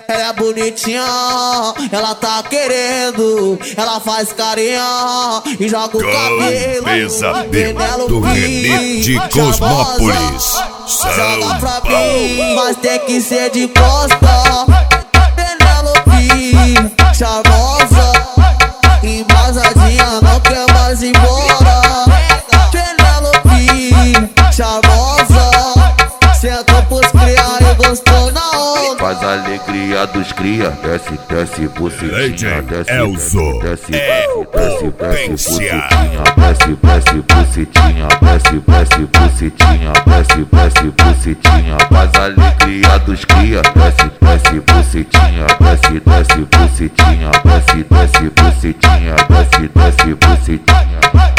Ela é bonitinha, ela tá querendo, ela faz carinha e joga o cabelo. Pesadelo do Renê de Cosmópolis, joga pra São mim, Paulo. mas tem que ser de costa. Penelope, charmosa, embasadinha, não quer mais ir embora. Penelope, charmosa, sentou pros cria e gostou na onda. Faz a alegria dos cria, desce, desce, bucetinha, desce, Elzo, desce, é desce, potência. desce, desce, bucetinha, desce, desce, bucetinha, desce, desce, bucetinha. Faz a alegria dos cria, desce, desce, bucetinha, desce, desce, bucetinha, desce, desce, bucetinha, desce, desce, bucetinha.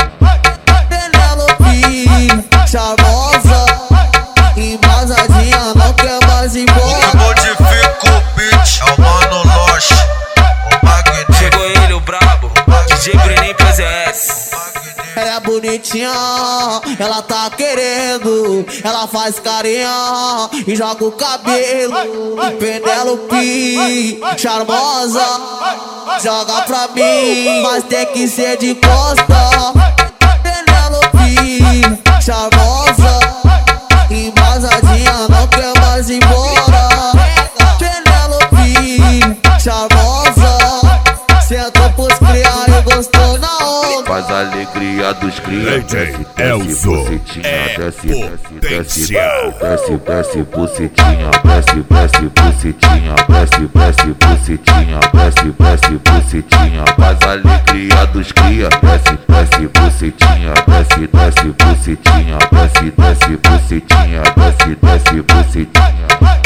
Penelope, charmosa, embasadinha, não quer mais ir embora. Eu modifico o beat, é o Mano Loche, o Magneto. Chegou ele, o brabo, DJ Brenin PZS. Ela é bonitinha, ela tá querendo, ela faz carinha e joga o cabelo. Penelope, charmosa, joga pra mim, mas tem que ser de costa. Penelope, charmosa, embasadinha, não quer mais ir embora. Penelope, charmosa, sentou pros cria e gostou na onda. Faz a alegria dos cria, desce, desce, Elzo, bucetinha, é desce, desce, desce, potência. desce, desce, bucetinha, desce, desce, bucetinha, desce, desce, bucetinha, desce, desce, bucetinha. Faz a alegria dos cria, desce, desce, bucetinha, desce, desce, bucetinha, desce, desce, bucetinha, desce, desce, bucetinha.